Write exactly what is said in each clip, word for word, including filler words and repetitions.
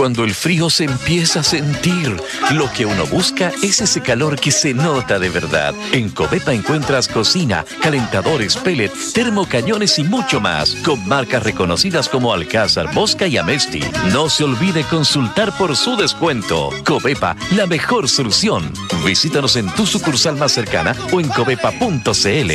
cuando el frío se empieza a sentir. Lo que uno busca es ese calor que se nota de verdad. En Covepa encuentras cocina, calentadores, pellet, termocañones y mucho más, con marcas reconocidas como Alcázar, Bosca y Amesti. No se olvide consultar por su descuento. Covepa, la mejor solución. Visítanos en tu sucursal más cercana o en covepa punto cl.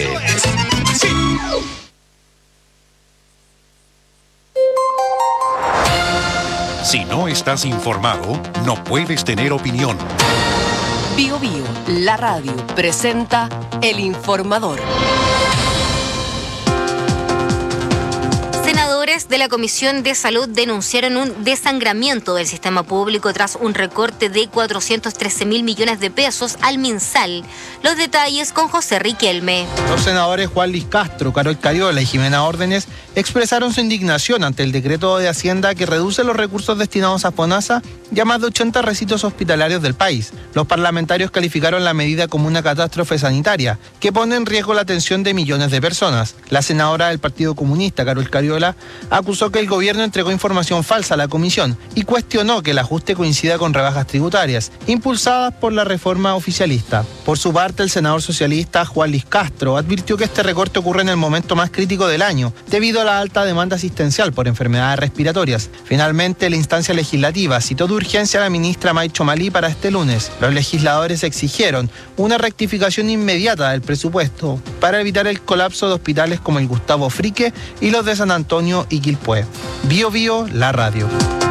Si no estás informado, no puedes tener opinión. Bio Bio, la radio, presenta El Informador. Senadores de la Comisión de Salud denunciaron un desangramiento del sistema público tras un recorte de cuatrocientos trece mil millones de pesos al MinSal. Los detalles con José Riquelme. Los senadores Juan Luis Castro, Carol Cariola y Jimena Órdenes expresaron su indignación ante el decreto de Hacienda que reduce los recursos destinados a FONASA y a más de ochenta recintos hospitalarios del país. Los parlamentarios calificaron la medida como una catástrofe sanitaria que pone en riesgo la atención de millones de personas. La senadora del Partido Comunista, Carol Cariola, acusó que el gobierno entregó información falsa a la comisión y cuestionó que el ajuste coincida con rebajas tributarias impulsadas por la reforma oficialista. Por su parte, el senador socialista Juan Luis Castro advirtió que este recorte ocurre en el momento más crítico del año, debido a la alta demanda asistencial por enfermedades respiratorias. Finalmente, la instancia legislativa citó de urgencia a la ministra May Chomalí para este lunes. Los legisladores exigieron una rectificación inmediata del presupuesto para evitar el colapso de hospitales como el Gustavo Frique y los de San Antonio y Quilpué. Bio Bio, la radio.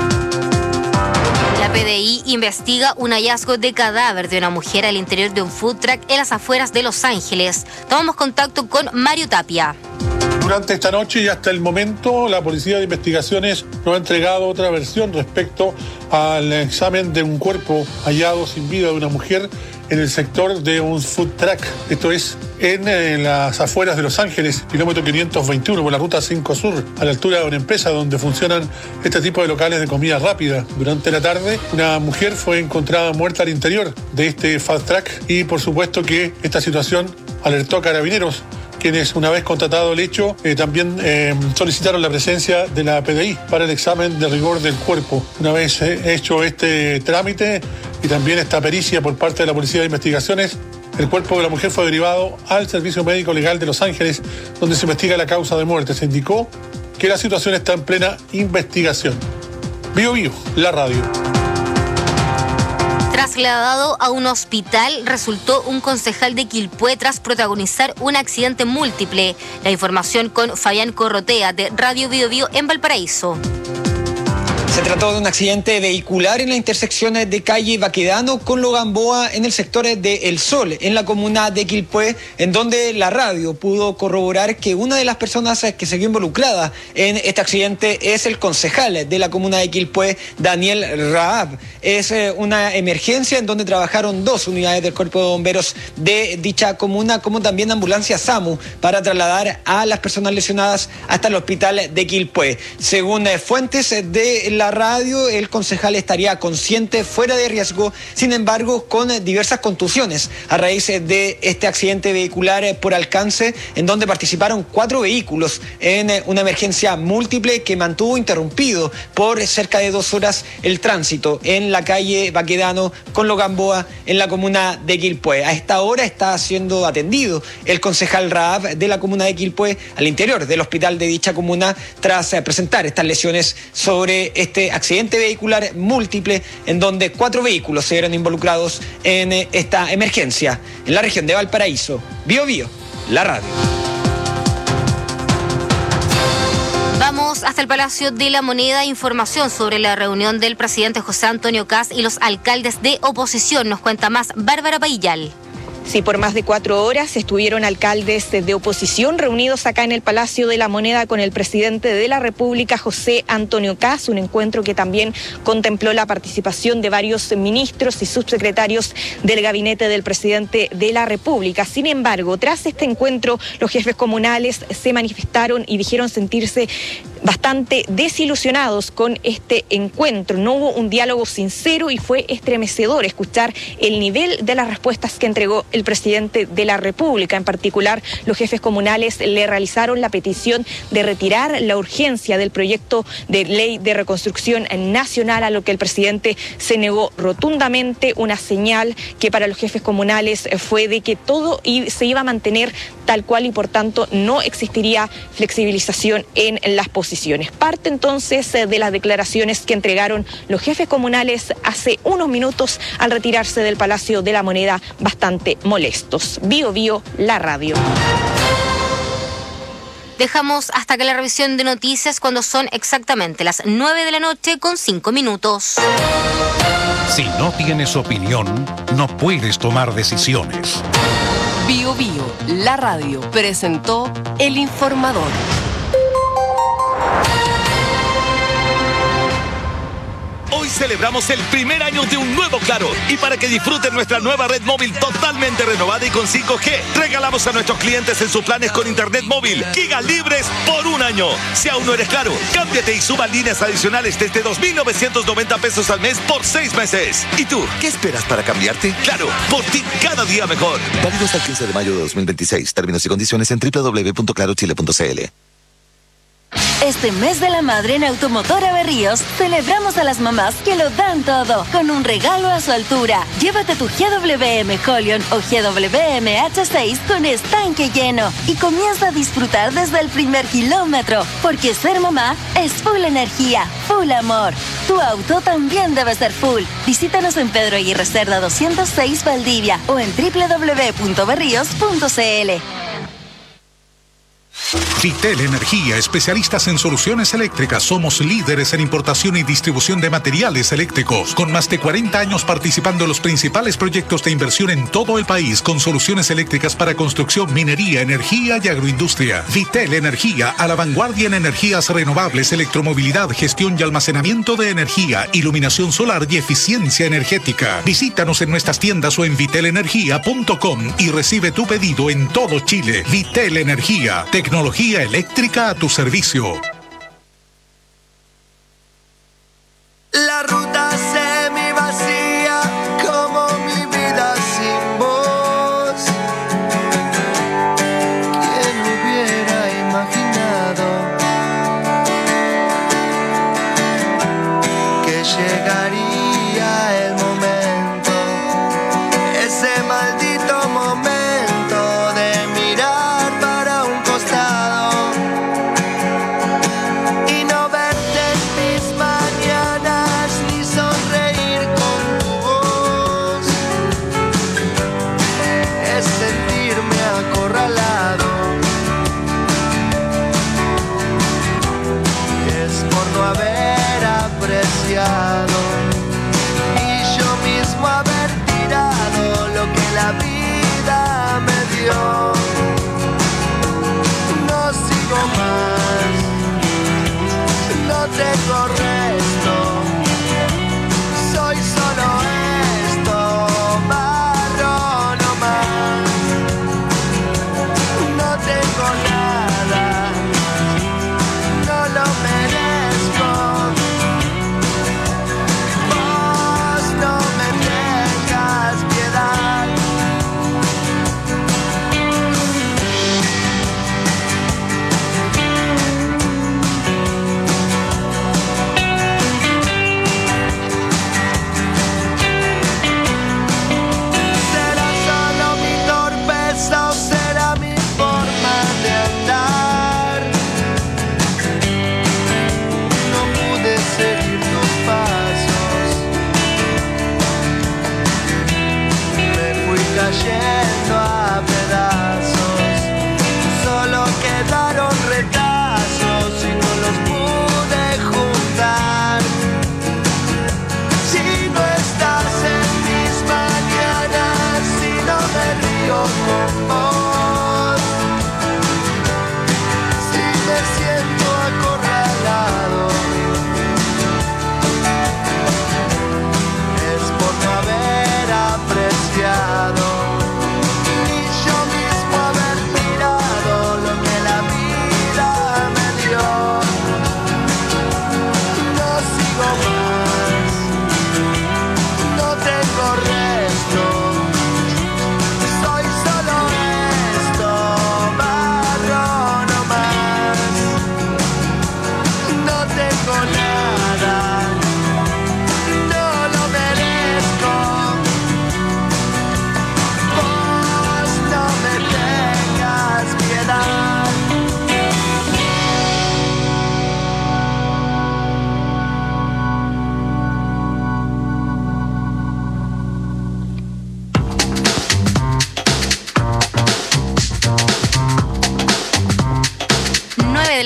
La P D I investiga un hallazgo de cadáver de una mujer al interior de un food truck en las afueras de Los Ángeles. Tomamos contacto con Mario Tapia. Durante esta noche y hasta el momento, la Policía de Investigaciones nos ha entregado otra versión respecto al examen de un cuerpo hallado sin vida de una mujer en el sector de un food truck. Esto es en, en las afueras de Los Ángeles, kilómetro quinientos veintiuno, por la ruta cinco Sur, a la altura de una empresa donde funcionan este tipo de locales de comida rápida. Durante la tarde, una mujer fue encontrada muerta al interior de este food truck y por supuesto que esta situación alertó a Carabineros, quienes, una vez constatado el hecho, eh, también eh, solicitaron la presencia de la P D I para el examen de rigor del cuerpo. Una vez eh, hecho este trámite y también esta pericia por parte de la Policía de Investigaciones, el cuerpo de la mujer fue derivado al Servicio Médico Legal de Los Ángeles, donde se investiga la causa de muerte. Se indicó que la situación está en plena investigación. Bio Bio, la radio. Trasladado a un hospital, resultó un concejal de Quilpué tras protagonizar un accidente múltiple. La información con Fabián Corrotea de Radio Bio Bio en Valparaíso. Se trató de un accidente vehicular en la intersección de calle Baquedano con Logamboa en el sector de El Sol, en la comuna de Quilpué, en donde la radio pudo corroborar que una de las personas que se vio involucrada en este accidente es el concejal de la comuna de Quilpué, Daniel Raab. Es una emergencia en donde trabajaron dos unidades del Cuerpo de Bomberos de dicha comuna, como también ambulancia SAMU, para trasladar a las personas lesionadas hasta el hospital de Quilpué. Según fuentes de la radio, el concejal estaría consciente, fuera de riesgo, sin embargo con diversas contusiones a raíz de este accidente vehicular por alcance, en donde participaron cuatro vehículos en una emergencia múltiple que mantuvo interrumpido por cerca de dos horas el tránsito en la calle Baquedano con Logamboa en la comuna de Quilpué. A esta hora está siendo atendido el concejal Raab de la comuna de Quilpué al interior del hospital de dicha comuna tras presentar estas lesiones sobre este accidente vehicular múltiple en donde cuatro vehículos se vieron involucrados en esta emergencia en la región de Valparaíso. Bio Bio, la radio. Vamos hasta el Palacio de la Moneda. Información sobre la reunión del presidente José Antonio Kast y los alcaldes de oposición. Nos cuenta más Bárbara Paillal. Sí, por más de cuatro horas estuvieron alcaldes de oposición reunidos acá en el Palacio de la Moneda con el presidente de la República, José Antonio Kast, un encuentro que también contempló la participación de varios ministros y subsecretarios del gabinete del presidente de la República. Sin embargo, tras este encuentro, los jefes comunales se manifestaron y dijeron sentirse bastante desilusionados con este encuentro. No hubo un diálogo sincero y fue estremecedor escuchar el nivel de las respuestas que entregó el presidente de la República. En particular, los jefes comunales le realizaron la petición de retirar la urgencia del proyecto de ley de reconstrucción nacional, a lo que el presidente se negó rotundamente, una señal que para los jefes comunales fue de que todo se iba a mantener tal cual y por tanto no existiría flexibilización en las posiciones. Parte entonces de las declaraciones que entregaron los jefes comunales hace unos minutos al retirarse del Palacio de la Moneda, bastante molestos. Bio Bio, la radio. Dejamos hasta acá la revisión de noticias cuando son exactamente las nueve de la noche con cinco minutos. Si no tienes opinión, no puedes tomar decisiones. Bio Bio, la radio, presentó El Informador. Hoy celebramos el primer año de un nuevo Claro. Y para que disfruten nuestra nueva red móvil totalmente renovada y con cinco G, regalamos a nuestros clientes en sus planes con internet móvil gigas libres por un año. Si aún no eres Claro, cámbiate y suba líneas adicionales desde dos mil novecientos noventa pesos al mes por seis meses. ¿Y tú, qué esperas para cambiarte? Claro, por ti cada día mejor. Válido hasta el quince de mayo de dos mil veintiséis. Términos y condiciones en doble u doble u doble u punto claro chile punto c l. Este mes de la madre en Automotora Berríos celebramos a las mamás que lo dan todo con un regalo a su altura. Llévate tu G W M Holion o G W M H seis con estanque lleno y comienza a disfrutar desde el primer kilómetro, porque ser mamá es full energía, full amor. Tu auto también debe ser full. Visítanos en Pedro Aguirre Cerda doscientos seis Valdivia o en doble u doble u doble u punto berríos punto c l. Vitel Energía, especialistas en soluciones eléctricas. Somos líderes en importación y distribución de materiales eléctricos, con más de cuarenta años participando en los principales proyectos de inversión en todo el país, con soluciones eléctricas para construcción, minería, energía y agroindustria. Vitel Energía, a la vanguardia en energías renovables, electromovilidad, gestión y almacenamiento de energía, iluminación solar y eficiencia energética. Visítanos en nuestras tiendas o en vitel energía punto com y recibe tu pedido en todo Chile. Vitel Energía, tecnología eléctrica a tu servicio. La ruta semi vacía, como mi vida sin voz. ¿Quién hubiera imaginado que llegaría el momento, ese maldito momento de mirar para un costado y no verte en mis mañanas ni sonreír con tu voz? Es sentirme acorralado, es por no haber apreciado y yo mismo haber tirado lo que la vida me dio. No sigo más, no tengo resto, soy solo esto, barro no más. No tengo nada, no lo merezco. Vos no me tengas piedad.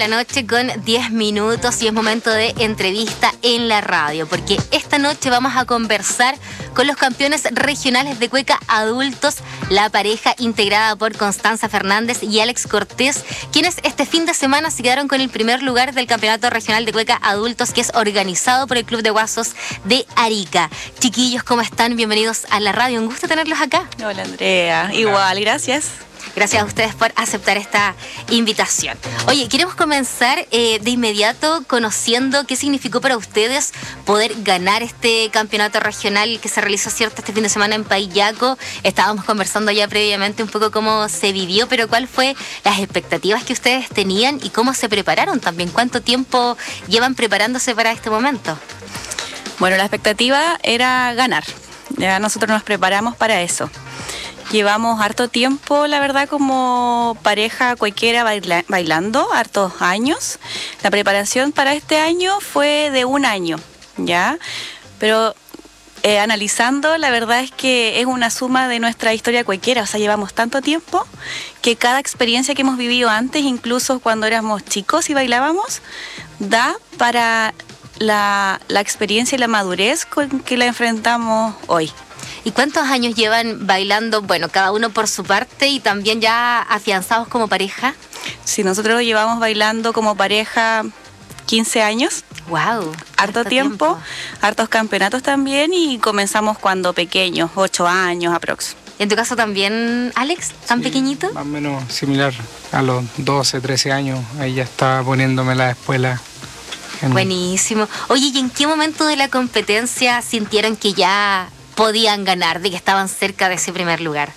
noche con diez minutos y es momento de entrevista en la radio, porque esta noche vamos a conversar con los campeones regionales de cueca adultos, la pareja integrada por Constanza Fernández y Alex Cortés, quienes este fin de semana se quedaron con el primer lugar del campeonato regional de cueca adultos, que es organizado por el Club de Guasos de Arica. Chiquillos, ¿cómo están? Bienvenidos a la radio, un gusto tenerlos acá. Hola Andrea, Hola. Igual, gracias. Gracias a ustedes por aceptar esta invitación. Oye, queremos comenzar eh, de inmediato conociendo qué significó para ustedes poder ganar este campeonato regional que se realizó, cierto, este fin de semana en Payaco. Estábamos conversando ya previamente un poco cómo se vivió, pero ¿cuál fue las expectativas que ustedes tenían y cómo se prepararon también? ¿Cuánto tiempo llevan preparándose para este momento? Bueno, la expectativa era ganar. Ya nosotros nos preparamos para eso. Llevamos harto tiempo, la verdad, como pareja cuequera baila, bailando, hartos años. La preparación para este año fue de un año, ¿ya? Pero eh, analizando, la verdad es que es una suma de nuestra historia cuequera. O sea, llevamos tanto tiempo que cada experiencia que hemos vivido antes, incluso cuando éramos chicos y bailábamos, da para la, la experiencia y la madurez con que la enfrentamos hoy. ¿Y cuántos años llevan bailando, bueno, cada uno por su parte y también ya afianzados como pareja? Sí, nosotros llevamos bailando como pareja quince años. ¡Wow! Harto, harto tiempo, tiempo, hartos campeonatos también, y comenzamos cuando pequeños, ocho años aprox. ¿En tu caso también, Alex, tan sí, pequeñito? Más o menos similar, a los doce, trece años, ahí ya estaba poniéndome la espuela. En... Buenísimo. Oye, ¿y en qué momento de la competencia sintieron que ya podían ganar, de que estaban cerca de ese primer lugar?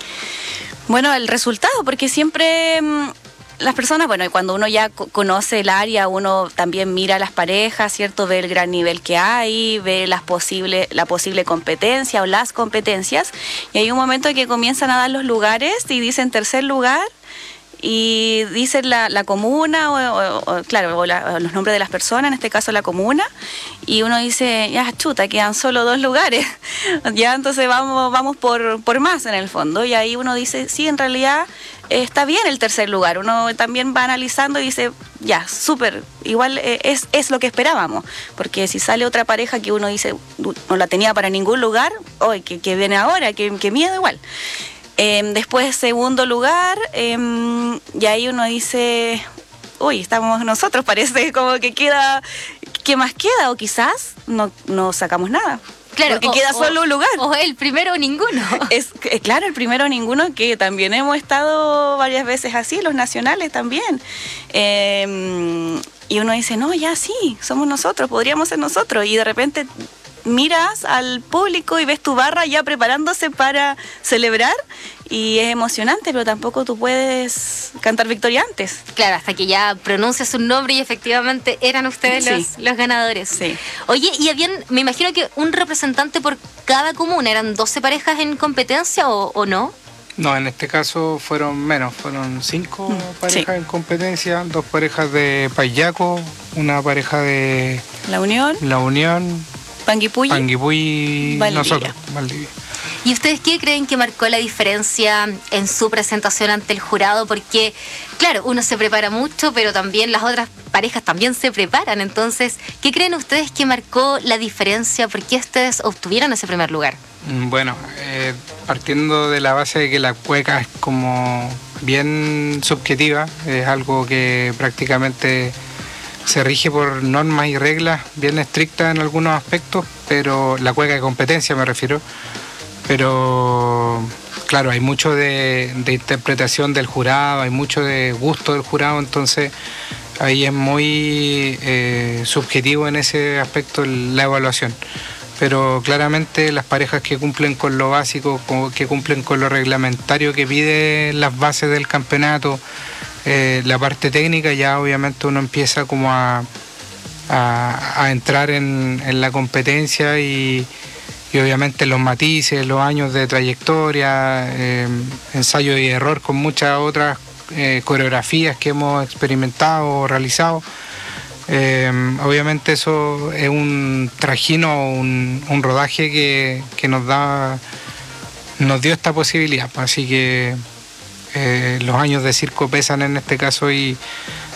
Bueno, el resultado, porque siempre mmm, las personas, bueno, cuando uno ya conoce el área, uno también mira a las parejas, ¿cierto? Ve el gran nivel que hay, ve las posible, la posible competencia o las competencias, y hay un momento en que comienzan a dar los lugares y dicen tercer lugar, y dicen la, la comuna, o, o, o claro, o, la, o los nombres de las personas, en este caso la comuna, y uno dice, ya chuta, quedan solo dos lugares, ya entonces vamos vamos por, por más en el fondo, y ahí uno dice, sí, en realidad eh, está bien el tercer lugar. Uno también va analizando y dice, ya, súper, igual eh, es, es lo que esperábamos, porque si sale otra pareja que uno dice, no la tenía para ningún lugar, hoy que, que viene ahora, que, que miedo igual. Eh, después, segundo lugar, eh, y ahí uno dice, uy, estamos nosotros, parece como que queda, ¿qué más queda? O quizás no, no sacamos nada. Claro, porque o, queda o, solo un lugar. O el primero o ninguno. Es, eh, claro, el primero o ninguno, que también hemos estado varias veces así, los nacionales también. Eh, y uno dice, no, ya sí, somos nosotros, podríamos ser nosotros. Y de repente miras al público y ves tu barra ya preparándose para celebrar, y es emocionante, pero tampoco tú puedes cantar victoria antes. Claro, hasta que ya pronuncias un nombre y efectivamente eran ustedes sí. los, los ganadores. Sí. Oye, y habían, me imagino que un representante por cada comuna, ¿eran doce parejas en competencia o, o no? No, en este caso fueron menos, fueron cinco mm, parejas sí. en competencia, dos parejas de Payaco, una pareja de La Unión, La Unión, Panguipulli, Panguipulli, Valdivia. Nosotros, Valdivia. ¿Y ustedes qué creen que marcó la diferencia en su presentación ante el jurado? Porque, claro, uno se prepara mucho, pero también las otras parejas también se preparan. Entonces, ¿qué creen ustedes que marcó la diferencia? ¿Por qué ustedes obtuvieron ese primer lugar? Bueno, eh, partiendo de la base de que la cueca es como bien subjetiva, es algo que prácticamente se rige por normas y reglas bien estrictas en algunos aspectos, pero la cueca de competencia me refiero, pero claro, hay mucho de, de interpretación del jurado, hay mucho de gusto del jurado, entonces ahí es muy eh, subjetivo en ese aspecto la evaluación. Pero claramente las parejas que cumplen con lo básico, que cumplen con lo reglamentario que pide las bases del campeonato, eh, la parte técnica, ya obviamente uno empieza como a, a, a entrar en, en la competencia y, y obviamente los matices, los años de trayectoria, eh, ensayo y error con muchas otras eh, coreografías que hemos experimentado o realizado. Eh, obviamente eso es un trajino, un, un rodaje que, que nos da, nos dio esta posibilidad, así que eh, los años de circo pesan en este caso y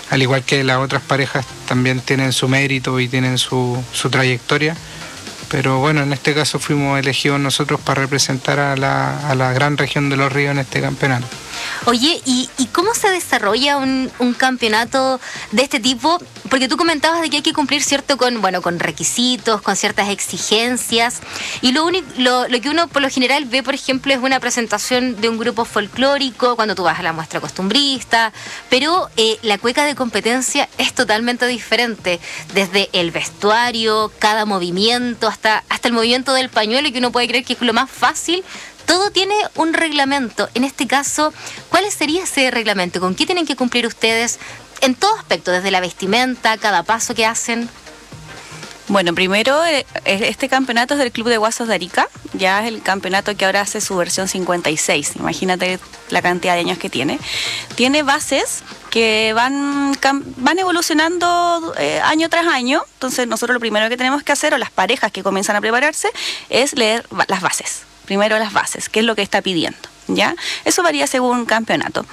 al igual que las otras parejas también tienen su mérito y tienen su, su trayectoria. Pero bueno, en este caso fuimos elegidos nosotros para representar a la, a la gran región de Los Ríos en este campeonato. Oye, ¿y, y cómo se desarrolla un, un campeonato de este tipo? Porque tú comentabas de que hay que cumplir cierto con, bueno, con requisitos, con ciertas exigencias. Y lo, único, lo, lo que uno por lo general ve, por ejemplo, es una presentación de un grupo folclórico cuando tú vas a la muestra costumbrista. Pero eh, la cueca de competencia es totalmente diferente. Desde el vestuario, cada movimiento, hasta, hasta el movimiento del pañuelo, que uno puede creer que es lo más fácil. Todo tiene un reglamento. En este caso, ¿cuál sería ese reglamento? ¿Con qué tienen que cumplir ustedes en todo aspecto? Desde la vestimenta, cada paso que hacen. Bueno, primero, este campeonato es del Club de Guasos de Arica. Ya es el campeonato que ahora hace su versión cincuenta y seis. Imagínate la cantidad de años que tiene. Tiene bases que van, van evolucionando eh, año tras año. Entonces, nosotros lo primero que tenemos que hacer, o las parejas que comienzan a prepararse, es leer las bases. Primero las bases, qué es lo que está pidiendo, ¿ya? Eso varía según campeonato.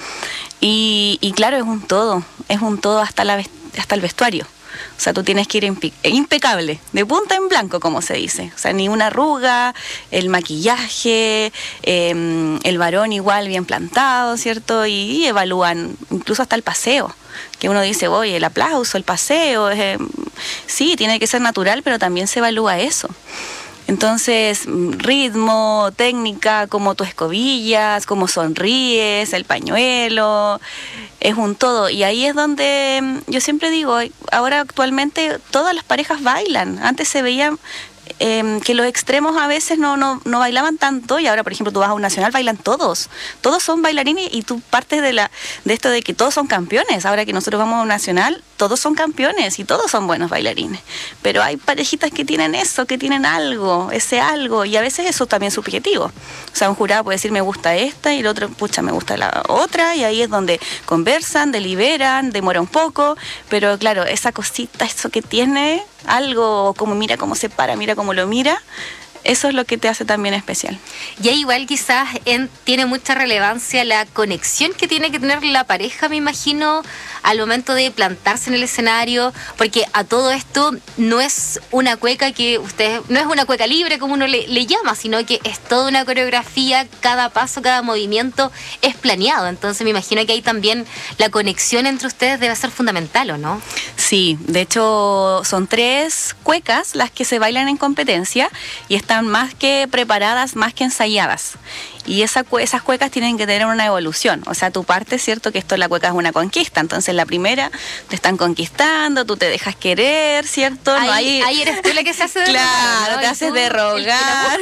Y, y claro, es un todo, es un todo hasta, la, hasta el vestuario. O sea, tú tienes que ir impe- impecable, de punta en blanco, como se dice. O sea, ni una arruga, el maquillaje, eh, el varón igual bien plantado, ¿cierto? Y, y evalúan incluso hasta el paseo. Que uno dice, oye, el aplauso, el paseo, eh, sí, tiene que ser natural, pero también se evalúa eso. Entonces, ritmo, técnica, cómo tú escobillas, cómo sonríes, el pañuelo, es un todo. Y ahí es donde yo siempre digo, ahora actualmente todas las parejas bailan. Antes se veía eh, que los extremos a veces no, no, no bailaban tanto, y ahora, por ejemplo, tú vas a un nacional, bailan todos. Todos son bailarines, y tú partes de, la, de esto de que todos son campeones. Ahora que nosotros vamos a un nacional, todos son campeones y todos son buenos bailarines. Pero hay parejitas que tienen eso, que tienen algo, ese algo, y a veces eso también es subjetivo. O sea, un jurado puede decir, me gusta esta, y el otro, pucha, me gusta la otra, y ahí es donde conversan, deliberan, demora un poco, pero claro, esa cosita, eso que tiene algo, como mira cómo se para, mira cómo lo mira, eso es lo que te hace también especial. Y ahí igual quizás en, tiene mucha relevancia la conexión que tiene que tener la pareja, me imagino, al momento de plantarse en el escenario, porque a todo esto no es una cueca que usted, no es una cueca libre como uno le, le llama, sino que es toda una coreografía, cada paso, cada movimiento es planeado. Entonces me imagino que ahí también la conexión entre ustedes debe ser fundamental, ¿o no? Sí, de hecho son tres cuecas las que se bailan en competencia y están más que preparadas, más que ensayadas. Y esa, esas cuecas tienen que tener una evolución. O sea, tu parte, cierto que esto, la cueca es una conquista. Entonces, la primera te están conquistando, tú te dejas querer, ¿cierto? Ahí, no hay... ahí eres tú la que se hace de claro, rogar, ¿no? te haces de rogar.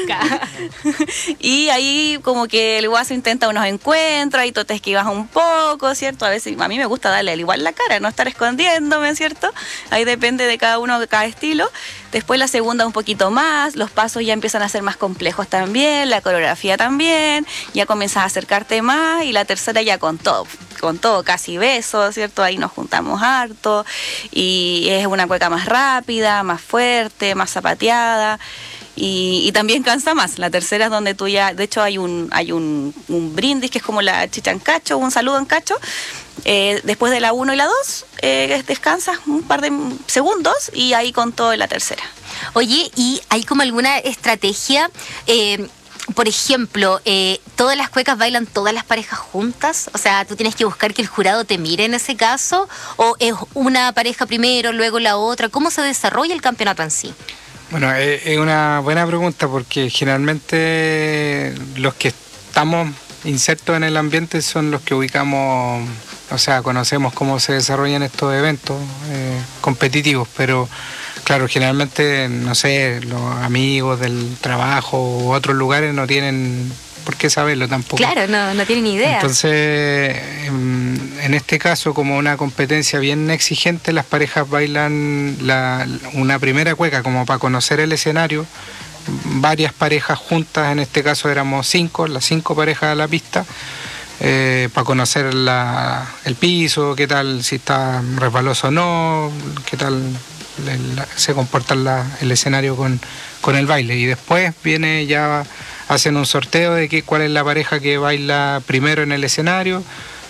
Y ahí como que el guaso intenta unos encuentros, y tú te esquivas un poco, ¿cierto? A veces a mí me gusta darle igual la cara, no estar escondiéndome, ¿cierto? Ahí depende de cada uno, de cada estilo. Después la segunda un poquito más, los pasos ya empiezan a ser más complejos también, la coreografía también, ya comienzas a acercarte más, y la tercera ya con todo, con todo, casi besos, ¿cierto? Ahí nos juntamos harto, y es una cueca más rápida, más fuerte, más zapateada. Y, y también cansa más. La tercera es donde tú ya, de hecho hay un hay un, un brindis que es como la chicha en cacho, un saludo en cacho. Eh, después de la uno y la dos, eh, descansas un par de segundos y ahí con todo en la tercera. Oye, ¿y hay como alguna estrategia? Eh, por ejemplo, eh, ¿todas las cuecas bailan todas las parejas juntas? O sea, ¿tú tienes que buscar que el jurado te mire en ese caso? ¿O es una pareja primero, luego la otra? ¿Cómo se desarrolla el campeonato en sí? Bueno, es una buena pregunta, porque generalmente los que estamos insertos en el ambiente son los que ubicamos, o sea, conocemos cómo se desarrollan estos eventos eh, competitivos, pero claro, generalmente, no sé, los amigos del trabajo u otros lugares no tienen por qué saberlo tampoco. Claro, no, no tienen ni idea. Entonces, en este caso, como una competencia bien exigente, las parejas bailan la, una primera cueca como para conocer el escenario, varias parejas juntas, en este caso éramos cinco, las cinco parejas de la pista, eh, para conocer la, el piso, qué tal, si está resbaloso o no, qué tal el, se comporta la, el escenario con, con el baile. Y después viene ya, hacen un sorteo de qué, cuál es la pareja que baila primero en el escenario,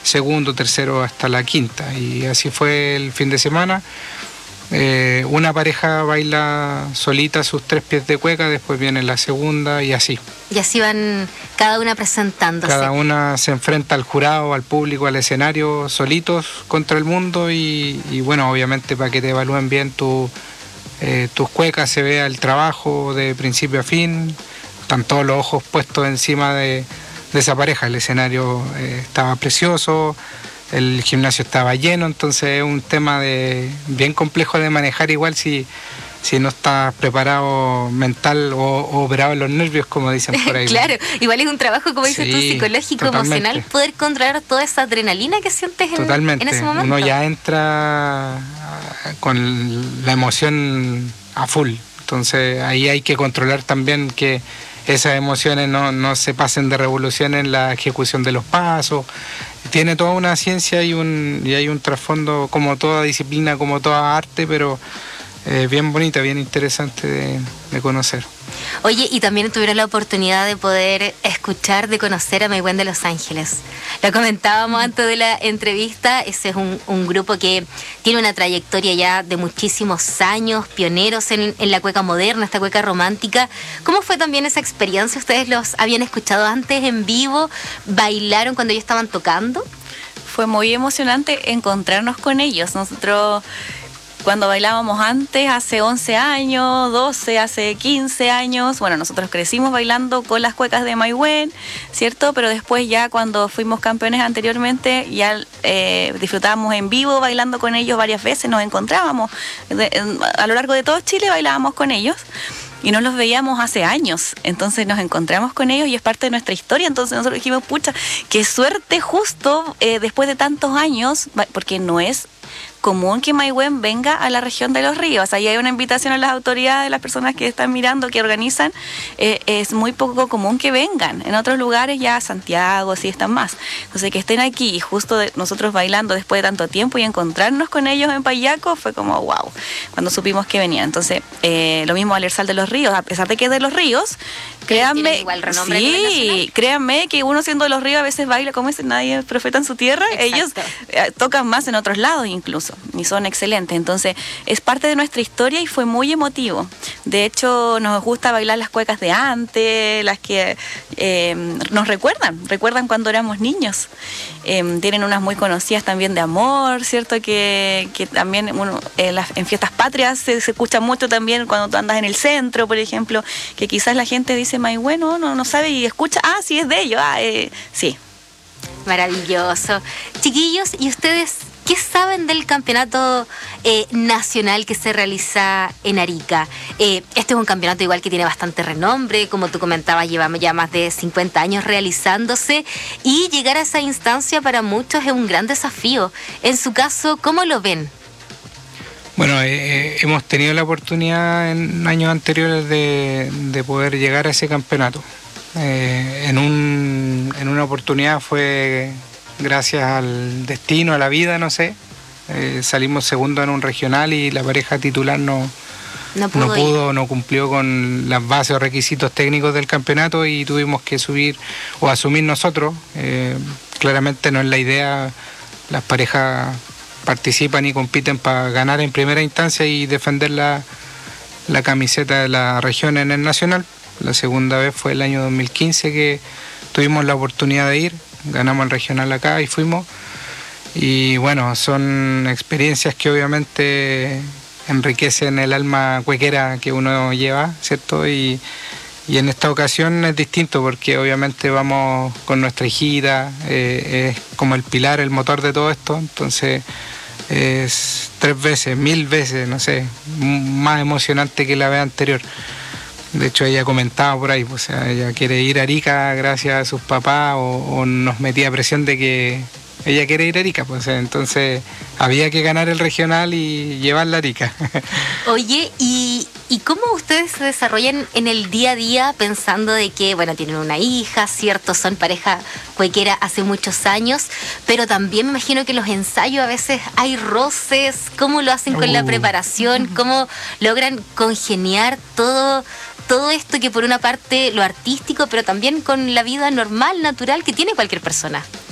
segundo, tercero hasta la quinta. Y así fue el fin de semana. Eh, una pareja baila solita sus tres pies de cueca, después viene la segunda y así. Y así van cada una presentándose. Cada una se enfrenta al jurado, al público, al escenario, solitos contra el mundo y, y bueno, obviamente para que te evalúen bien tu, eh, tus cuecas, se vea el trabajo de principio a fin, están todos los ojos puestos encima de, de esa pareja. El escenario eh, estaba precioso, el gimnasio estaba lleno, entonces es un tema de, bien complejo de manejar igual si, si no estás preparado mental o, o operado en los nervios, como dicen por ahí. Claro, igual es un trabajo, como dices Sí, tú, psicológico, totalmente. emocional, poder controlar toda esa adrenalina que sientes en, Totalmente. en ese momento. Uno ya entra con la emoción a full, entonces ahí hay que controlar también que esas emociones no, no se pasen de revolución en la ejecución de los pasos. Tiene toda una ciencia y, un, y hay un trasfondo como toda disciplina, como toda arte, pero eh, bien bonita, bien interesante de, de conocer. Oye, y también tuvieron la oportunidad de poder escuchar, de conocer a Maywen de Los Ángeles. Lo comentábamos antes de la entrevista, ese es un, un grupo que tiene una trayectoria ya de muchísimos años, pioneros en, en la cueca moderna, esta cueca romántica. ¿Cómo fue también esa experiencia? ¿Ustedes los habían escuchado antes en vivo? ¿Bailaron cuando ellos estaban tocando? Fue muy emocionante encontrarnos con ellos. Nosotros, cuando bailábamos antes, hace once años, doce, hace quince años, bueno, nosotros crecimos bailando con las cuecas de Maywen, ¿cierto? Pero después ya cuando fuimos campeones anteriormente, ya eh, disfrutábamos en vivo bailando con ellos varias veces, nos encontrábamos. De, en, a lo largo de todo Chile bailábamos con ellos. Y no los veíamos hace años, entonces nos encontramos con ellos y es parte de nuestra historia. Entonces nosotros dijimos, pucha, qué suerte justo eh, después de tantos años, porque no es común que Maywen venga a la región de Los Ríos. Ahí hay una invitación a las autoridades, las personas que están mirando, que organizan. Eh, es muy poco común que vengan. En otros lugares ya Santiago, sí están más. Entonces que estén aquí y justo de, nosotros bailando después de tanto tiempo y encontrarnos con ellos en Payaco fue como wow, cuando supimos que venían. Entonces eh, lo mismo Alersal de Los Ríos, a pesar de que es de Los Ríos, créanme, igual renombre sí, créanme que uno siendo de Los Ríos a veces baila como ese nadie es profeta en su tierra. Exacto. Ellos eh, tocan más en otros lados incluso y son excelentes. Entonces es parte de nuestra historia y fue muy emotivo. De hecho nos gusta bailar las cuecas de antes, las que eh, nos recuerdan, recuerdan cuando éramos niños. Eh, tienen unas muy conocidas también de amor, ¿cierto? Que, que también uno, en, las, en fiestas patrias se, se escucha mucho también cuando tú andas en el centro, por ejemplo, que quizás la gente dice, Maywen, no, no, no sabe y escucha, ah, sí, es de ellos, ah, eh, sí. Maravilloso. Chiquillos, ¿y ustedes qué saben del campeonato eh, nacional que se realiza en Arica? Eh, este es un campeonato igual que tiene bastante renombre, como tú comentabas, lleva ya más de cincuenta años realizándose y llegar a esa instancia para muchos es un gran desafío. En su caso, ¿cómo lo ven? Bueno, eh, hemos tenido la oportunidad en años anteriores de, de poder llegar a ese campeonato. Eh, en, un, en una oportunidad fue gracias al destino, a la vida, no sé. Eh, salimos segundo en un regional y la pareja titular no, no pudo, no, pudo no cumplió con las bases o requisitos técnicos del campeonato y tuvimos que subir o asumir nosotros. Eh, claramente no es la idea, las parejas participan y compiten para ganar en primera instancia y defender la, la camiseta de la región en el nacional. La segunda vez fue el año dos mil quince que tuvimos la oportunidad de ir, ganamos el regional acá y fuimos. Y bueno, son experiencias que obviamente enriquecen el alma cuequera que uno lleva, ¿cierto? Y, y en esta ocasión es distinto porque obviamente vamos con nuestra hijita, eh, es como el pilar, el motor de todo esto, entonces es tres veces, mil veces, no sé, más emocionante que la vez anterior. De hecho ella comentaba por ahí, pues, o sea, ella quiere ir a Arica gracias a sus papás o, o nos metía presión de que ella quiere ir a Arica, pues entonces había que ganar el regional y llevarla a Arica. Oye, ¿y, ¿y cómo ustedes se desarrollan en el día a día pensando de que, bueno, tienen una hija, cierto, son pareja cuequera hace muchos años, pero también me imagino que los ensayos a veces hay roces? ¿Cómo lo hacen con uh. la preparación? ¿Cómo logran congeniar todo, todo esto que por una parte lo artístico, pero también con la vida normal, natural que tiene cualquier persona?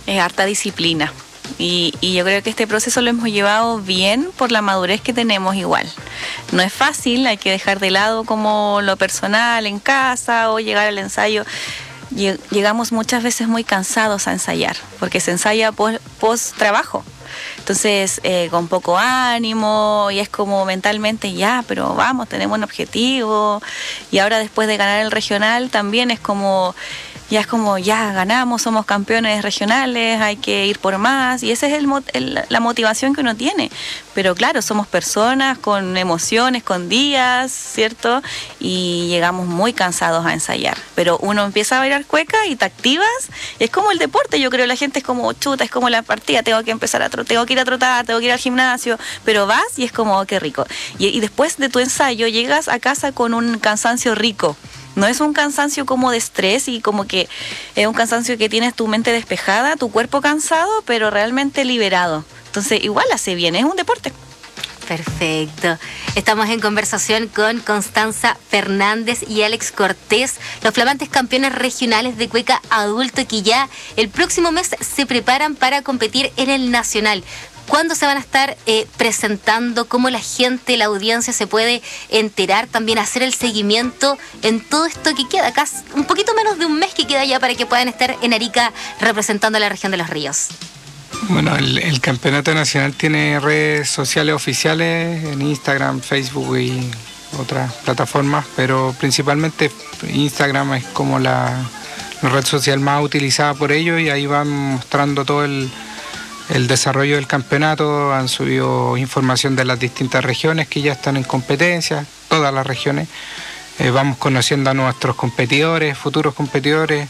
Es harta disciplina. Y, y yo creo que este proceso lo hemos llevado bien por la madurez que tenemos igual. No es fácil, hay que dejar de lado como lo personal en casa o llegar al ensayo. Llegamos muchas veces muy cansados a ensayar, porque se ensaya post, post trabajo. Entonces, eh, con poco ánimo, y es como mentalmente, ya, pero vamos, tenemos un objetivo. Y ahora después de ganar el regional también es como... Ya es como, ya ganamos, somos campeones regionales, hay que ir por más, y esa es el, el, la motivación que uno tiene. Pero claro, somos personas con emociones, con días, ¿cierto? Y llegamos muy cansados a ensayar. Pero uno empieza a bailar cueca y te activas, y es como el deporte, yo creo, la gente es como, chuta, es como la partida, tengo que empezar a trotar, tengo que ir a trotar, tengo que ir al gimnasio, pero vas y es como, oh, qué rico. Y, y después de tu ensayo llegas a casa con un cansancio rico. No es un cansancio como de estrés y como que es un cansancio que tienes tu mente despejada, tu cuerpo cansado, pero realmente liberado. Entonces igual hace bien, es un deporte. Perfecto. Estamos en conversación con Constanza Fernández y Alex Cortés, los flamantes campeones regionales de cueca adulto que ya el próximo mes se preparan para competir en el nacional. ¿Cuándo se van a estar eh, presentando? ¿Cómo la gente, la audiencia se puede enterar? También hacer el seguimiento en todo esto que queda acá, un poquito menos de un mes que queda ya para que puedan estar en Arica representando a la región de Los Ríos. Bueno, el, el campeonato nacional tiene redes sociales oficiales en Instagram, Facebook y otras plataformas, pero principalmente Instagram es como la, la red social más utilizada por ellos, y ahí van mostrando todo el... el desarrollo del campeonato. Han subido información de las distintas regiones que ya están en competencia, todas las regiones. Eh, vamos conociendo a nuestros competidores, futuros competidores,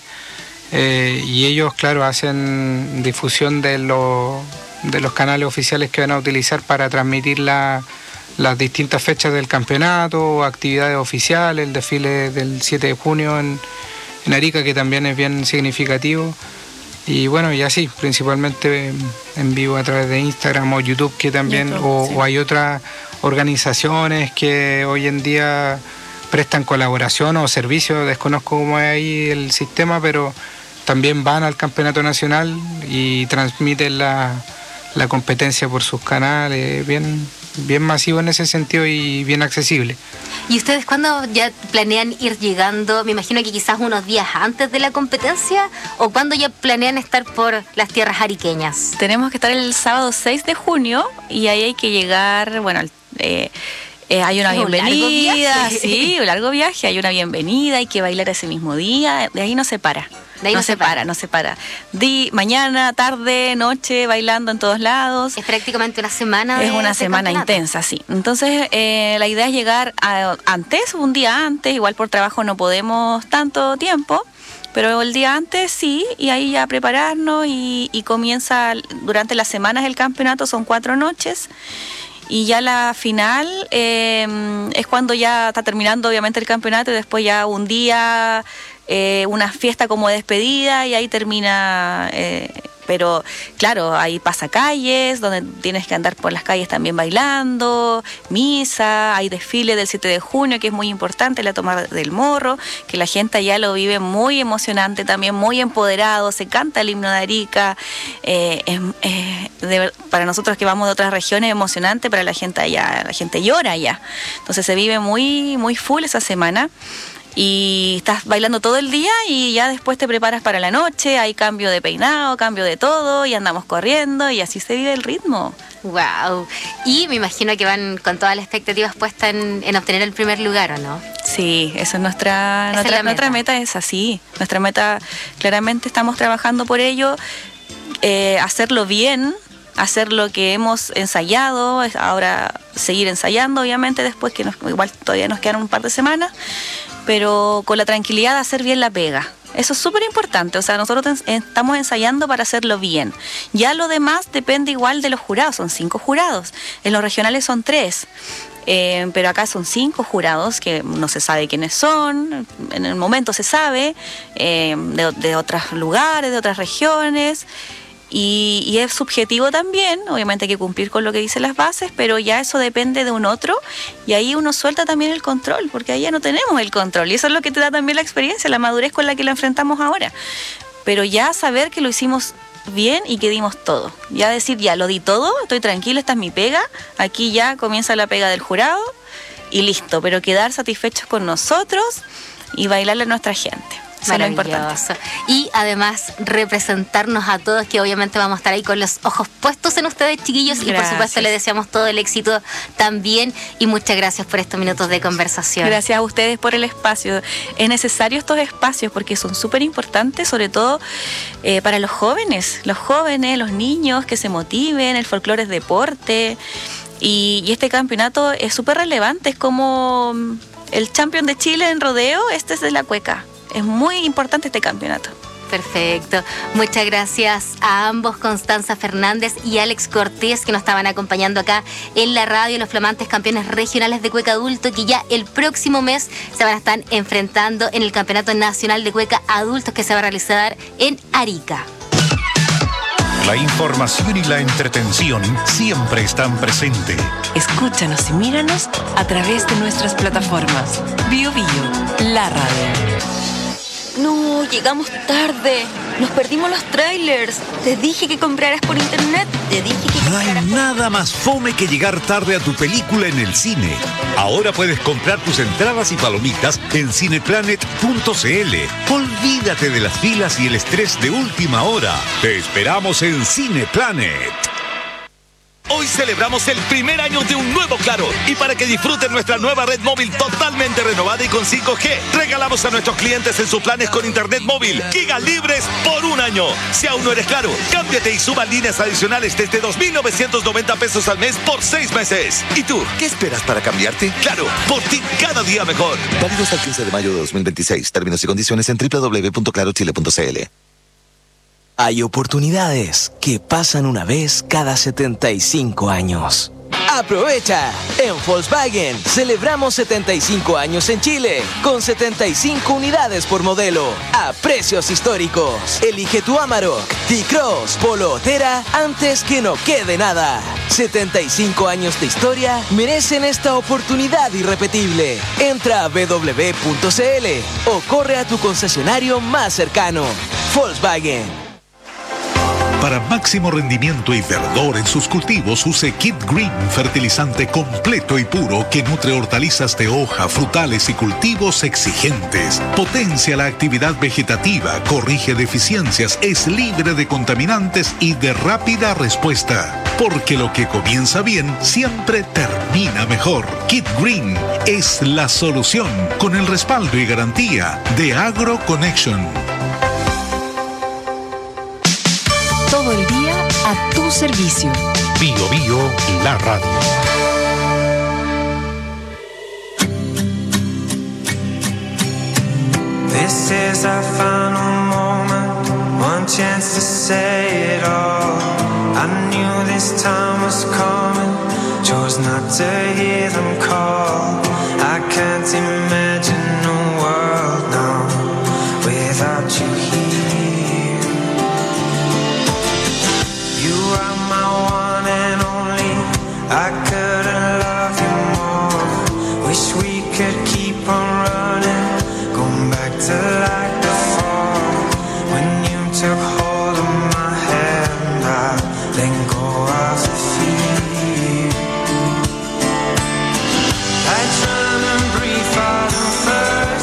eh, y ellos, claro, hacen difusión de, lo, de los canales oficiales que van a utilizar para transmitir la, las distintas fechas del campeonato, actividades oficiales, el desfile del siete de junio en, en Arica, que también es bien significativo. Y bueno, y así, principalmente en vivo a través de Instagram o YouTube, que también, YouTube, o, sí. o hay otras organizaciones que hoy en día prestan colaboración o servicios, desconozco cómo es ahí el sistema, pero también van al campeonato nacional y transmiten la, la competencia por sus canales, bien, bien masivo en ese sentido y bien accesible. ¿Y ustedes cuándo ya planean ir llegando? Me imagino que quizás unos días antes de la competencia, ¿o cuándo ya planean estar por las tierras ariqueñas? Tenemos que estar el sábado seis de junio y ahí hay que llegar, bueno, eh, eh, hay una bienvenida, sí, un largo viaje, hay una bienvenida, hay que bailar ese mismo día, de ahí no se para. De ahí no, no se para, para, no se para. Di, mañana, tarde, noche, bailando en todos lados. Es prácticamente una semana. Es una semana campeonato. intensa, sí. Entonces, eh, la idea es llegar a, antes, un día antes, igual por trabajo no podemos tanto tiempo, pero el día antes sí, y ahí ya prepararnos y, y comienza durante las semanas el campeonato, son cuatro noches. Y ya la final eh, es cuando ya está terminando obviamente el campeonato y después ya un día, eh, una fiesta como de despedida y ahí termina, eh, pero claro, hay pasacalles donde tienes que andar por las calles también bailando, misa, hay desfile del siete de junio que es muy importante, la toma del morro, que la gente allá lo vive muy emocionante también, muy empoderado, se canta el himno de Arica, eh, es, eh, de, para nosotros que vamos de otras regiones es emocionante, para la gente allá, la gente llora allá, entonces se vive muy, muy full esa semana. Y estás bailando todo el día y ya después te preparas para la noche, hay cambio de peinado, cambio de todo y andamos corriendo y así se vive el ritmo. Wow. Y me imagino que van con todas las expectativas puestas en, en obtener el primer lugar, ¿o no? Sí, esa es nuestra, nuestra, es nuestra meta, es así. Nuestra meta, claramente estamos trabajando por ello, eh, hacerlo bien, hacer lo que hemos ensayado, ahora seguir ensayando obviamente después que nos, igual todavía nos quedan un par de semanas, pero con la tranquilidad de hacer bien la pega. Eso es súper importante, o sea, nosotros estamos ensayando para hacerlo bien. Ya lo demás depende igual de los jurados, son cinco jurados. En los regionales son tres, eh, pero acá son cinco jurados que no se sabe quiénes son, en el momento se sabe, eh, de, de otros lugares, de otras regiones. Y, y es subjetivo también, obviamente hay que cumplir con lo que dicen las bases, pero ya eso depende de un otro y ahí uno suelta también el control, porque ahí ya no tenemos el control y eso es lo que te da también la experiencia, la madurez con la que la enfrentamos ahora. Pero ya saber que lo hicimos bien y que dimos todo. Ya decir, ya lo di todo, estoy tranquilo, esta es mi pega, aquí ya comienza la pega del jurado y listo, pero quedar satisfechos con nosotros y bailarle a nuestra gente. Eso es lo importante. Y además representarnos a todos, que obviamente vamos a estar ahí con los ojos puestos en ustedes, chiquillos. Gracias. Y por supuesto les deseamos todo el éxito también. Y muchas gracias por estos minutos de conversación. Gracias a ustedes por el espacio. Es necesario estos espacios porque son súper importantes, sobre todo eh, para los jóvenes. Los jóvenes, los niños, que se motiven. El folclore es deporte. Y, y este campeonato es súper relevante. Es como el campeón de Chile en rodeo, este es de la cueca. Es muy importante este campeonato. Perfecto. Muchas gracias a ambos, Constanza Fernández y Alex Cortés, que nos estaban acompañando acá en la radio, los flamantes campeones regionales de cueca adulto, que ya el próximo mes se van a estar enfrentando en el Campeonato Nacional de Cueca Adultos, que se va a realizar en Arica. La información y la entretención siempre están presentes. Escúchanos y míranos a través de nuestras plataformas. Bio Bio, la radio. No, llegamos tarde. Nos perdimos los trailers. Te dije que compraras por internet. Te dije que No hay nada más fome que llegar tarde a tu película en el cine. Ahora puedes comprar tus entradas y palomitas en cineplanet punto c l. Olvídate de las filas y el estrés de última hora. Te esperamos en Cineplanet. Hoy celebramos el primer año de un nuevo Claro. Y para que disfruten nuestra nueva red móvil totalmente renovada y con cinco G, regalamos a nuestros clientes en sus planes con internet móvil gigas libres por un año. Si aún no eres Claro, cámbiate y suba líneas adicionales desde dos mil novecientos noventa pesos al mes por seis meses. ¿Y tú, qué esperas para cambiarte? Claro, por ti cada día mejor. Válido hasta el quince de mayo de dos mil veintiséis. Términos y condiciones en doble u doble u doble u punto claro chile punto c l. Hay oportunidades que pasan una vez cada setenta y cinco años. ¡Aprovecha! En Volkswagen celebramos setenta y cinco años en Chile, con setenta y cinco unidades por modelo, a precios históricos. Elige tu Amarok, T-Cross, Polo o Terra antes que no quede nada. setenta y cinco años de historia merecen esta oportunidad irrepetible. Entra a doble u doble u doble u punto c l o corre a tu concesionario más cercano. Volkswagen. Para máximo rendimiento y verdor en sus cultivos, use Kid Green, fertilizante completo y puro que nutre hortalizas de hoja, frutales y cultivos exigentes. Potencia la actividad vegetativa, corrige deficiencias, es libre de contaminantes y de rápida respuesta. Porque lo que comienza bien siempre termina mejor. Kid Green es la solución, con el respaldo y garantía de Agro Connection. Todo el día a tu servicio. Bio Bio, la radio. This is our final moment, one chance to say it all. I knew this time was coming, chose not to hear them call. I can't imagine a world now without you here. You are my one and only, I couldn't love you more. Wish we could keep on running, going back to like before. When you took hold of my hand, I let go of the fear. Like trying to breathe for the first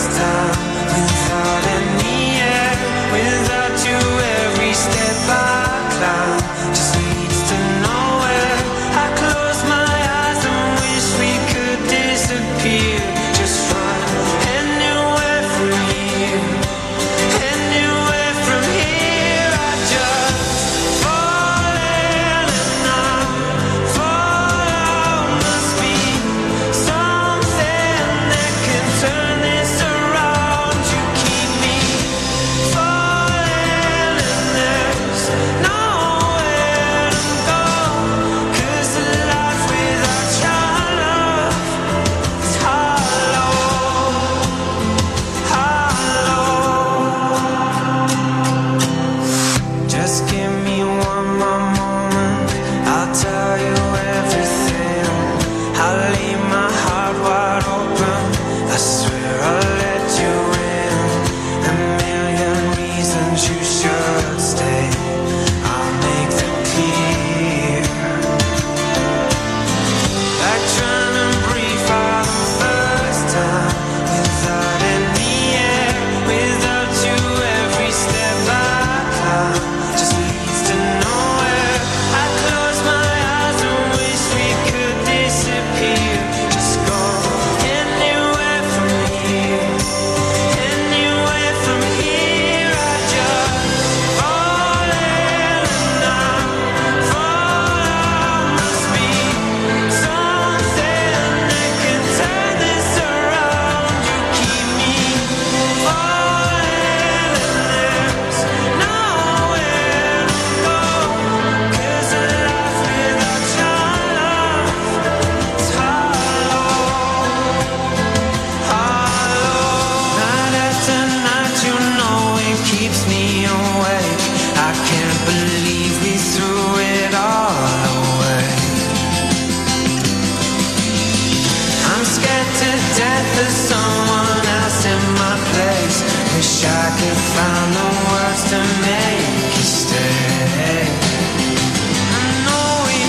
could find the words to make you stay. I know we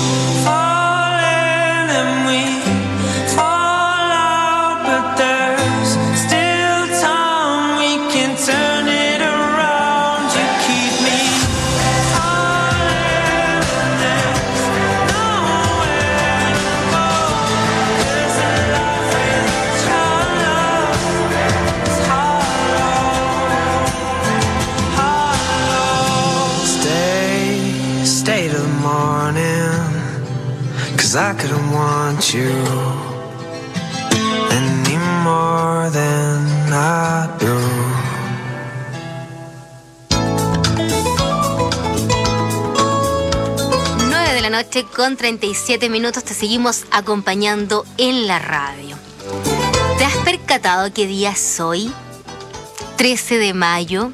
fallen and we fall out, but there's still time. We can turn it around. You keep me falling and there's nowhere to go. 'Cause a life without your love is hollow, hollow. Stay, stay till the morning, 'cause I couldn't want you any more than I do. nueve de la noche con treinta y siete minutos, te seguimos acompañando en la radio. ¿Te has percatado qué día es hoy? trece de mayo.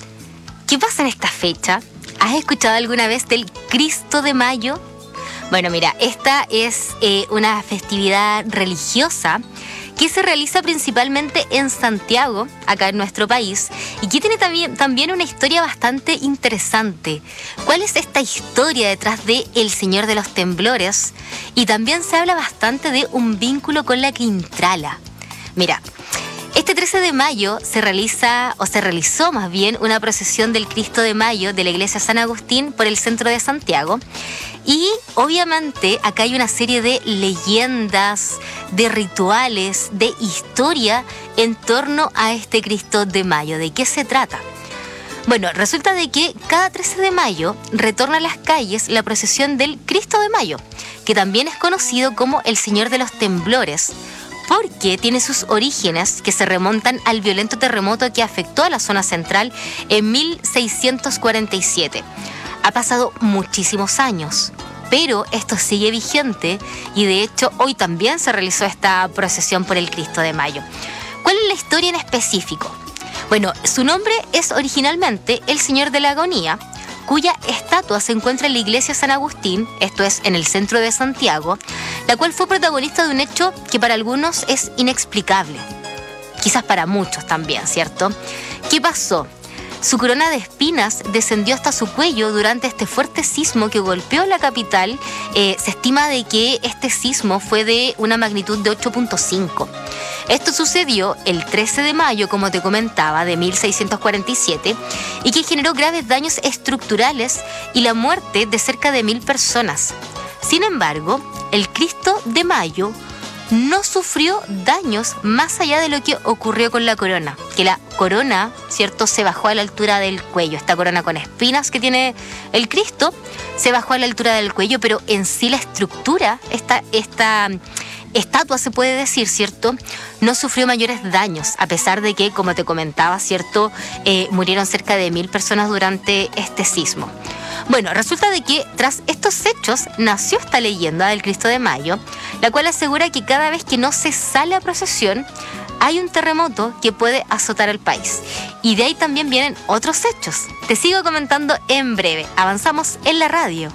¿Qué pasa en esta fecha? ¿Has escuchado alguna vez del Cristo de Mayo? Bueno, mira, esta es eh, una festividad religiosa que se realiza principalmente en Santiago, acá en nuestro país, y que tiene también, también una historia bastante interesante. ¿Cuál es esta historia detrás de El Señor de los Temblores? Y también se habla bastante de un vínculo con la Quintrala. Mira, este trece de mayo se realiza, o se realizó más bien, una procesión del Cristo de Mayo de la iglesia San Agustín por el centro de Santiago. Y obviamente acá hay una serie de leyendas, de rituales, de historia en torno a este Cristo de Mayo. ¿De qué se trata? Bueno, resulta de que cada trece de mayo retorna a las calles la procesión del Cristo de Mayo, que también es conocido como el Señor de los Temblores, porque tiene sus orígenes que se remontan al violento terremoto que afectó a la zona central en mil seiscientos cuarenta y siete. Ha pasado muchísimos años, pero esto sigue vigente y de hecho hoy también se realizó esta procesión por el Cristo de Mayo. ¿Cuál es la historia en específico? Bueno, su nombre es originalmente el Señor de la Agonía, cuya estatua se encuentra en la iglesia San Agustín, esto es en el centro de Santiago, la cual fue protagonista de un hecho que para algunos es inexplicable, quizás para muchos también, ¿cierto? ¿Qué pasó? Su corona de espinas descendió hasta su cuello durante este fuerte sismo que golpeó la capital. Eh, se estima de que este sismo fue de una magnitud de ocho punto cinco. Esto sucedió el trece de mayo, como te comentaba, de mil seiscientos cuarenta y siete, y que generó graves daños estructurales y la muerte de cerca de mil personas. Sin embargo, el Cristo de Mayo no sufrió daños más allá de lo que ocurrió con la corona, que la corona, ¿cierto?, se bajó a la altura del cuello. Esta corona con espinas que tiene el Cristo se bajó a la altura del cuello, pero en sí la estructura, esta, esta estatua se puede decir, ¿cierto?, no sufrió mayores daños, a pesar de que, como te comentaba, ¿cierto?, eh, murieron cerca de mil personas durante este sismo. Bueno, resulta de que tras estos hechos nació esta leyenda del Cristo de Mayo, la cual asegura que cada vez que no se sale a procesión hay un terremoto que puede azotar al país. Y de ahí también vienen otros hechos. Te sigo comentando en breve. Avanzamos en la radio.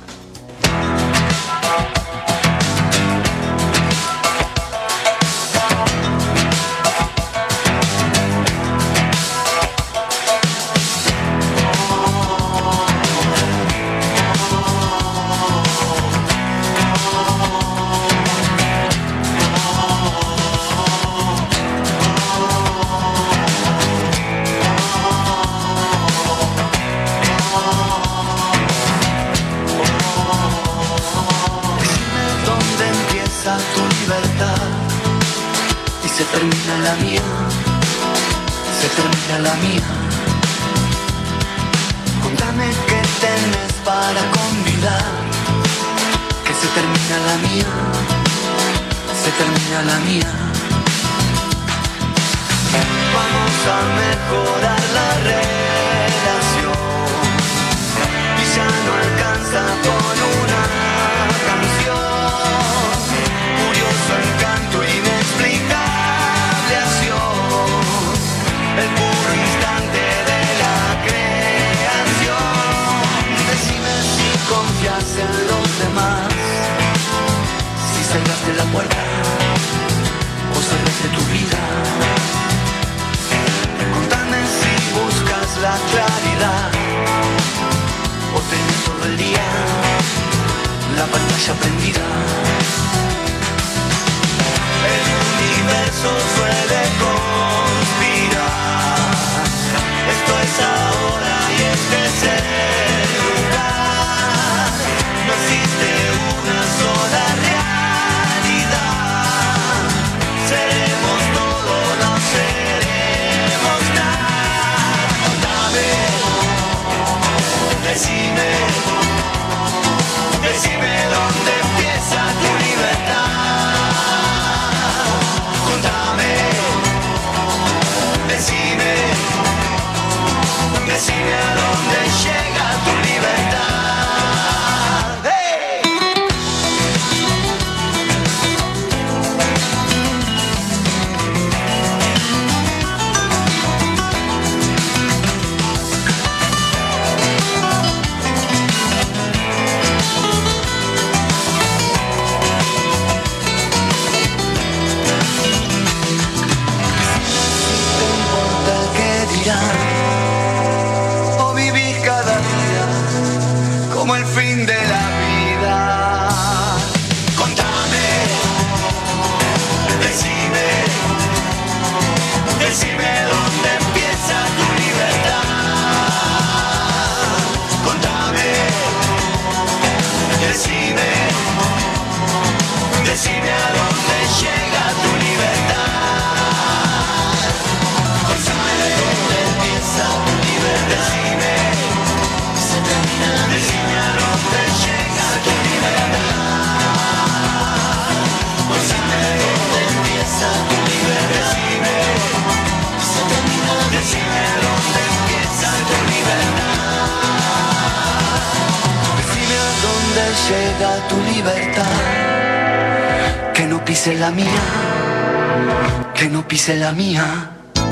Se termina la mía, se termina la mía. Contame qué tenés para convidar. Que se termina la mía, se termina la mía. Vamos a mejorar la relación y ya no alcanza con una canción. Curioso encanto inexplicable. El puro instante de la creación. Decime si confías en los demás, si cerraste la puerta o cerraste tu vida. Contame si llega tu libertad, que no pise la mía, que no pise la mía.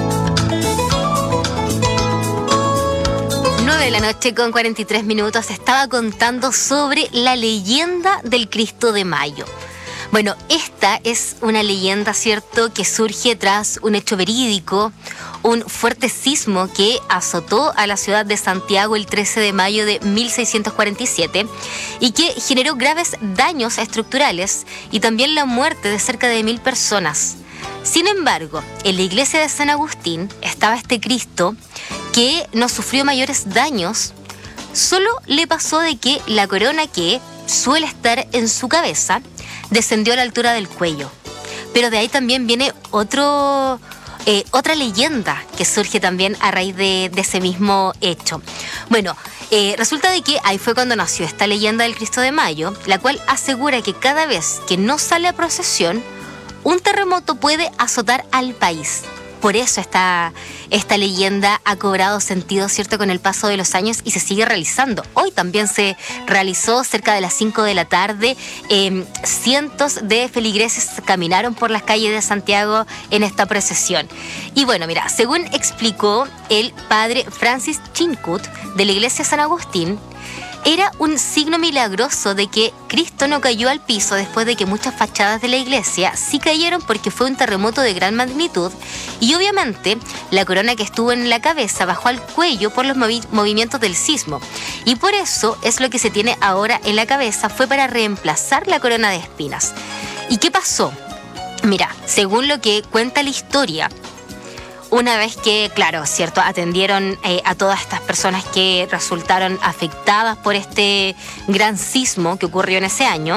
nueve de la noche con cuarenta y tres minutos. Estaba contando sobre la leyenda del Cristo de Mayo. Bueno, esta es una leyenda, ¿cierto?, que surge tras un hecho verídico, un fuerte sismo que azotó a la ciudad de Santiago el trece de mayo de mil seiscientos cuarenta y siete y que generó graves daños estructurales y también la muerte de cerca de mil personas. Sin embargo, en la iglesia de San Agustín estaba este Cristo que no sufrió mayores daños, solo le pasó de que la corona que suele estar en su cabeza descendió a la altura del cuello. Pero de ahí también viene otro, eh, otra leyenda que surge también a raíz de, de ese mismo hecho. Bueno, eh, resulta de que ahí fue cuando nació esta leyenda del Cristo de Mayo, la cual asegura que cada vez que no sale a procesión, un terremoto puede azotar al país. Por eso esta, esta leyenda ha cobrado sentido, ¿cierto?, con el paso de los años y se sigue realizando. Hoy también se realizó cerca de las cinco de la tarde. Eh, cientos de feligreses caminaron por las calles de Santiago en esta procesión. Y bueno, mira, según explicó el padre Francis Chincut de la iglesia San Agustín, era un signo milagroso de que Cristo no cayó al piso después de que muchas fachadas de la iglesia sí cayeron porque fue un terremoto de gran magnitud y obviamente la corona que estuvo en la cabeza bajó al cuello por los movi- movimientos del sismo. Y por eso es lo que se tiene ahora en la cabeza, fue para reemplazar la corona de espinas. ¿Y qué pasó? Mira, según lo que cuenta la historia, una vez que, claro, cierto, atendieron eh, a todas estas personas que resultaron afectadas por este gran sismo que ocurrió en ese año,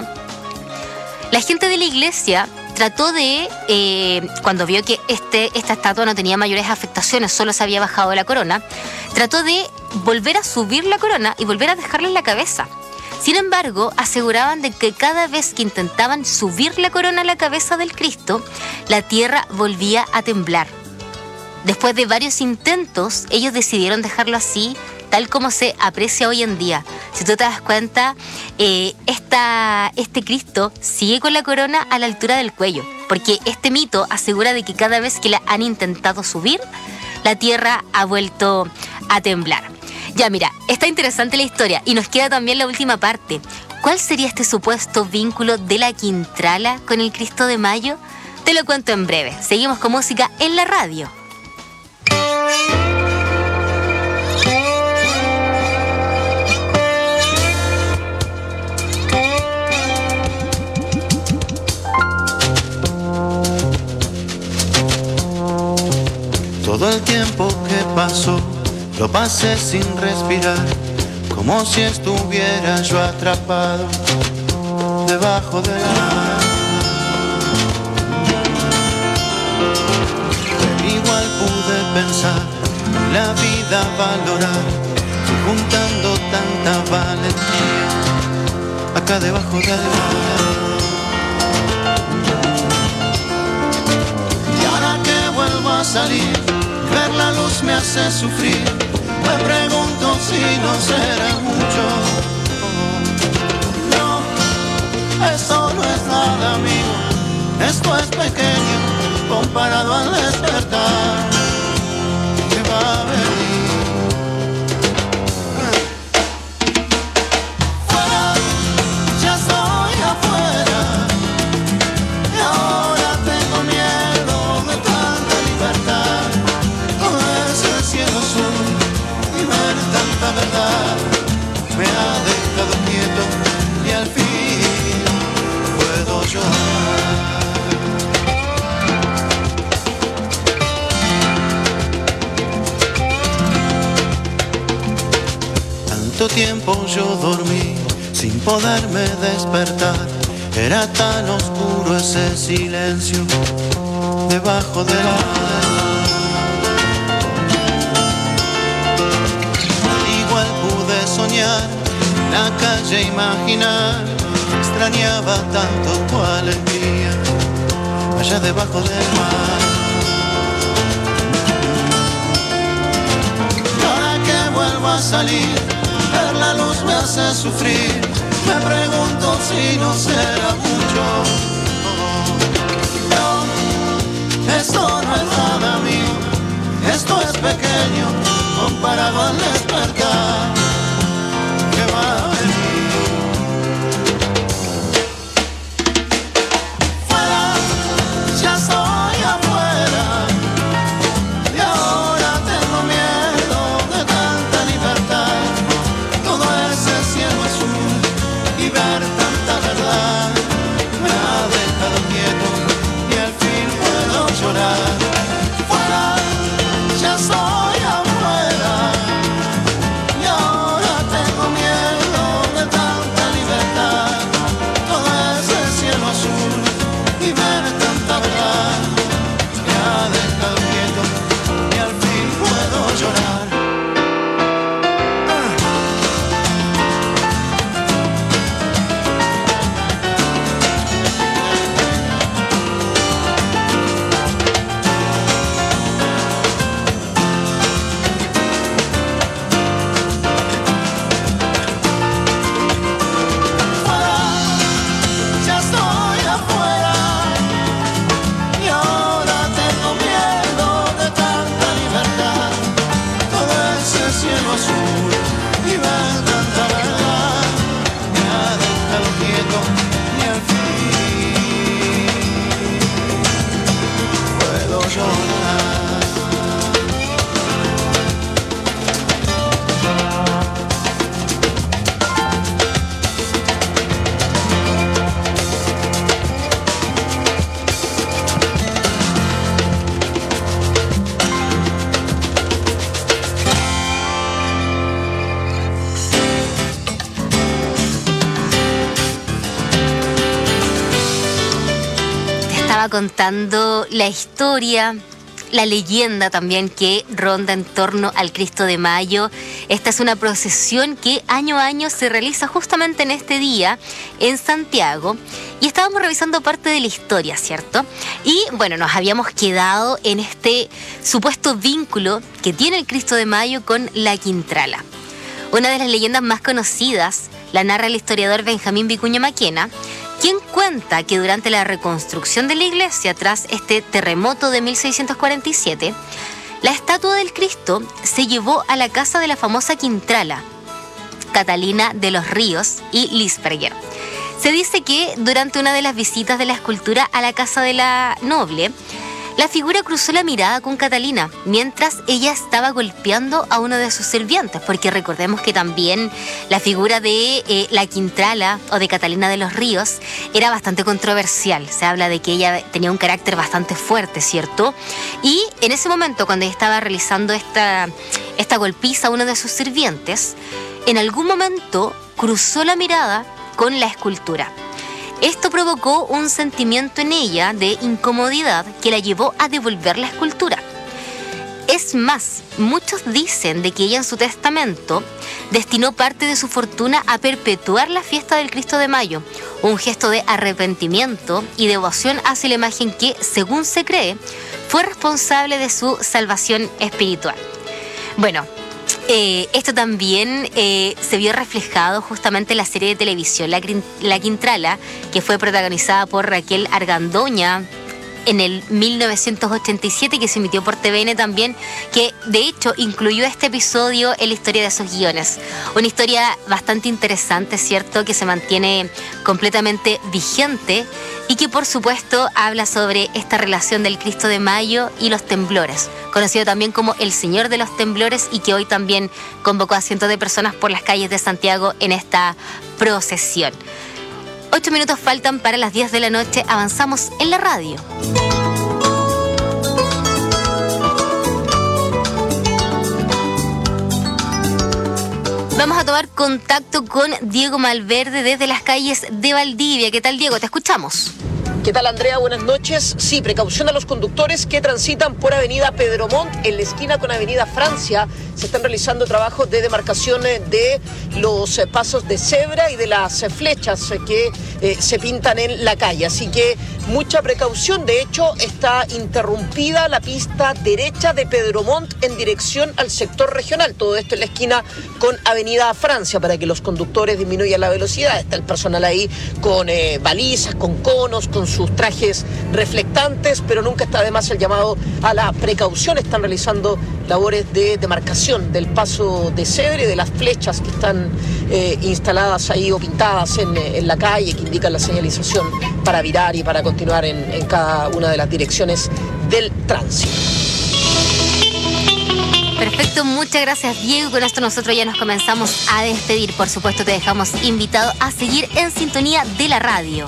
la gente de la iglesia trató de, eh, cuando vio que este, esta estatua no tenía mayores afectaciones, solo se había bajado la corona, trató de volver a subir la corona y volver a dejarla en la cabeza. Sin embargo, aseguraban de que cada vez que intentaban subir la corona a la cabeza del Cristo, la tierra volvía a temblar. Después de varios intentos, ellos decidieron dejarlo así, tal como se aprecia hoy en día. Si tú te das cuenta, eh, esta, este Cristo sigue con la corona a la altura del cuello, porque este mito asegura de que cada vez que la han intentado subir, la tierra ha vuelto a temblar. Ya, mira, está interesante la historia y nos queda también la última parte. ¿Cuál sería este supuesto vínculo de la Quintrala con el Cristo de Mayo? Te lo cuento en breve. Seguimos con música en la radio. Todo el tiempo que pasó lo pasé sin respirar, como si estuviera yo atrapado debajo del mar. Pero igual pude pensar la vida valorar, y juntando tanta valentía acá debajo del mar. Y ahora que vuelvo a salir, ver la luz me hace sufrir. Me pregunto si no será mucho. No, esto no es nada, amigo. Esto es pequeño comparado al despertar que va a venir. Fuera, ya estoy afuera. Y ahora tengo miedo de tanta libertad. El cielo azul y ver tanta verdad me ha dejado quieto y al fin puedo llorar. Tanto tiempo yo dormí sin poderme despertar, era tan oscuro ese silencio debajo de la soñar, la calle imaginar, extrañaba tanto tu alegría allá debajo del mar. Y ahora que vuelvo a salir, ver la luz me hace sufrir. Me pregunto si no será mucho. No, esto no es nada mío, esto es pequeño comparado al despertar que va a venir. Fuera, ya estoy afuera, y ahora tengo miedo de tanta libertad. Todo ese cielo azul y ver tanta verdad me ha dejado quieto y al fin puedo llorar. Fuera, ya estoy afuera, y ahora tengo miedo de tanta libertad. Todo ese cielo azul y ver tanta verdad me ha dejado quieto y al fin puedo llorar. Ya estoy afuera, y ahora tengo miedo de tanta libertad. Todo ese cielo azul y ver tanta verdad me ha dejado quieto y al fin puedo llorar. Te estaba contando la historia, la leyenda también que ronda en torno al Cristo de Mayo. Esta es una procesión que año a año se realiza justamente en este día en Santiago. Y estábamos revisando parte de la historia, ¿cierto? Y bueno, nos habíamos quedado en este supuesto vínculo que tiene el Cristo de Mayo con la Quintrala. Una de las leyendas más conocidas la narra el historiador Benjamín Vicuña Maquena, quien cuenta que durante la reconstrucción de la iglesia tras este terremoto de mil seiscientos cuarenta y siete, la estatua del Cristo se llevó a la casa de la famosa Quintrala, Catalina de los Ríos y Lisperger. Se dice que durante una de las visitas de la escultura a la casa de la noble, la figura cruzó la mirada con Catalina mientras ella estaba golpeando a uno de sus sirvientes, porque recordemos que también la figura de eh, la Quintrala o de Catalina de los Ríos era bastante controversial. Se habla de que ella tenía un carácter bastante fuerte, ¿cierto? Y en ese momento, cuando ella estaba realizando esta, esta golpiza a uno de sus sirvientes, en algún momento cruzó la mirada con la escultura. Esto provocó un sentimiento en ella de incomodidad que la llevó a devolver la escultura. Es más, muchos dicen de que ella en su testamento destinó parte de su fortuna a perpetuar la fiesta del Cristo de Mayo, un gesto de arrepentimiento y devoción hacia la imagen que, según se cree, fue responsable de su salvación espiritual. Bueno, Eh, esto también eh, se vio reflejado justamente en la serie de televisión La, la Quintrala, que fue protagonizada por Raquel Argandoña en el mil novecientos ochenta y siete, que se emitió por T V N también, que de hecho incluyó este episodio en la historia de sus guiones. Una historia bastante interesante, ¿cierto?, que se mantiene completamente vigente y que por supuesto habla sobre esta relación del Cristo de Mayo y los temblores, conocido también como el Señor de los Temblores, y que hoy también convocó a cientos de personas por las calles de Santiago en esta procesión. Ocho minutos faltan para las diez de la noche. Avanzamos en la radio. Vamos a tomar contacto con Diego Malverde desde las calles de Valdivia. ¿Qué tal, Diego? Te escuchamos. ¿Qué tal, Andrea? Buenas noches. Sí, precaución a los conductores que transitan por Avenida Pedro Montt, en la esquina con Avenida Francia. Se están realizando trabajos de demarcación de los pasos de cebra y de las flechas que eh, se pintan en la calle. Así que mucha precaución. De hecho, está interrumpida la pista derecha de Pedro Montt en dirección al sector regional. Todo esto en la esquina con Avenida Francia, para que los conductores disminuyan la velocidad. Está el personal ahí con eh, balizas, con conos, con sus trajes reflectantes, pero nunca está de más el llamado a la precaución. Están realizando labores de demarcación del paso de cebra y de las flechas que están eh, instaladas ahí o pintadas en, en la calle, que indican la señalización para virar y para continuar en, en cada una de las direcciones del tránsito. Perfecto, muchas gracias, Diego. Con esto nosotros ya nos comenzamos a despedir. Por supuesto, te dejamos invitado a seguir en sintonía de la radio.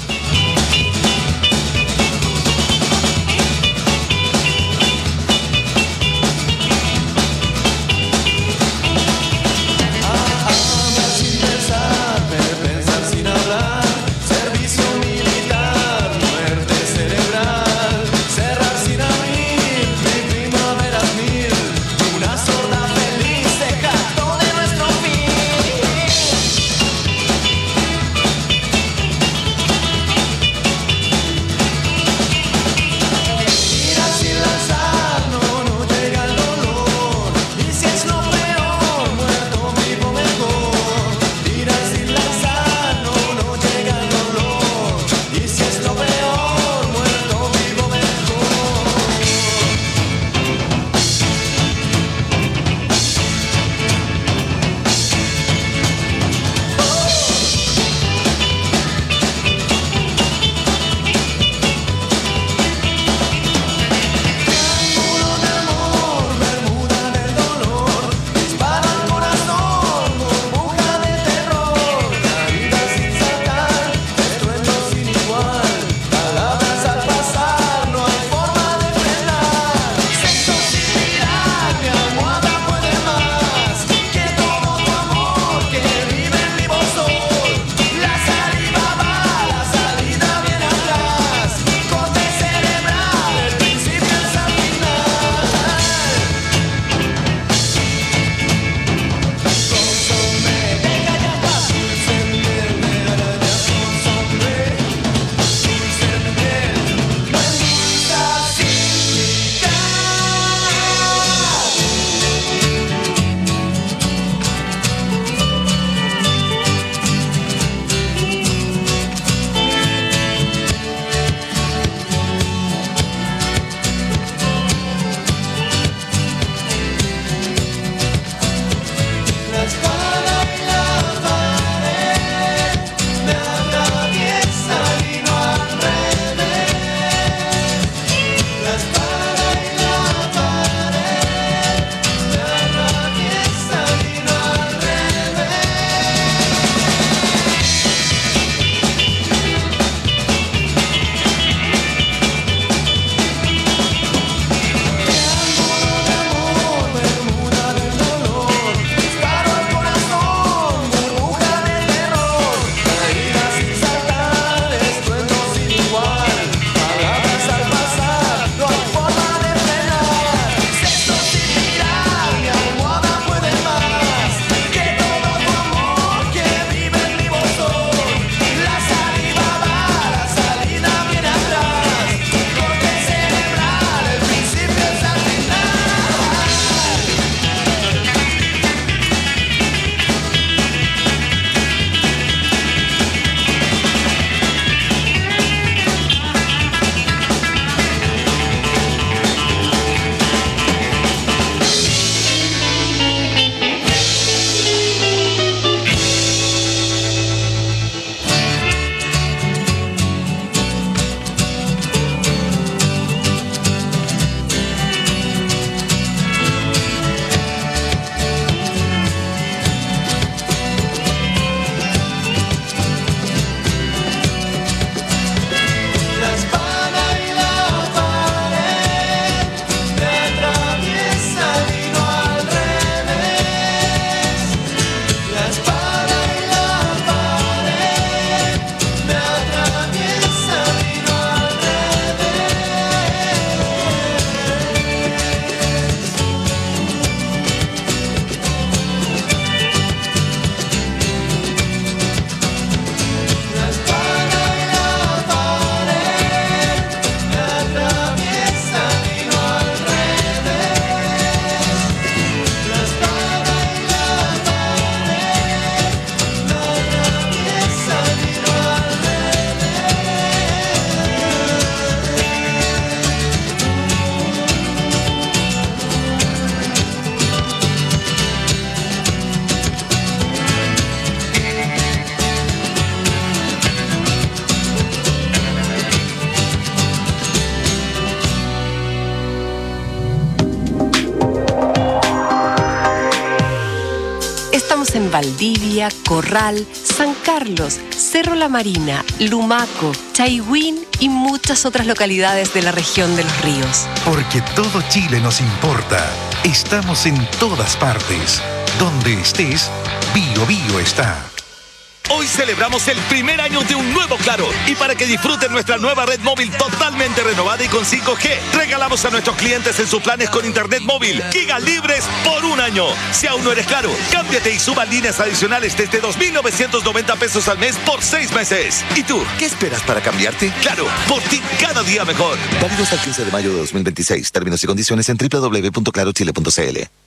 en Valdivia, Corral, San Carlos, Cerro La Marina, Lumaco, Chaihuín y muchas otras localidades de la región de Los Ríos. Porque todo Chile nos importa. Estamos en todas partes. Donde estés, Bio Bio está. Hoy celebramos el primer año de un nuevo Claro. Y para que disfruten nuestra nueva red móvil totalmente renovada y con cinco G, regalamos a nuestros clientes en sus planes con internet móvil gigas libres por un año. Si aún no eres Claro, cámbiate y suba líneas adicionales desde dos mil novecientos noventa pesos al mes por seis meses. ¿Y tú, qué esperas para cambiarte? Claro, por ti cada día mejor. Válido hasta el quince de mayo de dos mil veintiséis. Términos y condiciones en doble u doble u doble u punto claro chile punto c l.